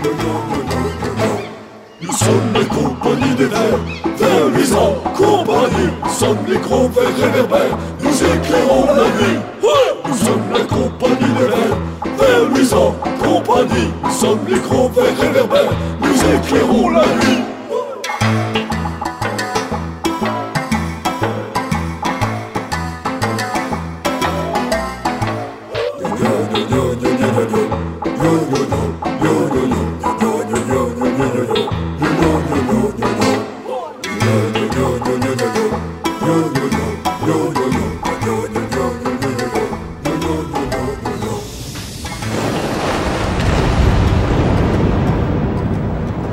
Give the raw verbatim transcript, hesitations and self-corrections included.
Nous sommes les compagnies des vers, vers luisants, compagnie. Nous sommes les gros vers réverbères, nous éclairons la nuit. Nous sommes la compagnie des vers, vers luisants, compagnie. Nous sommes les gros vers réverbères, nous éclairons la nuit.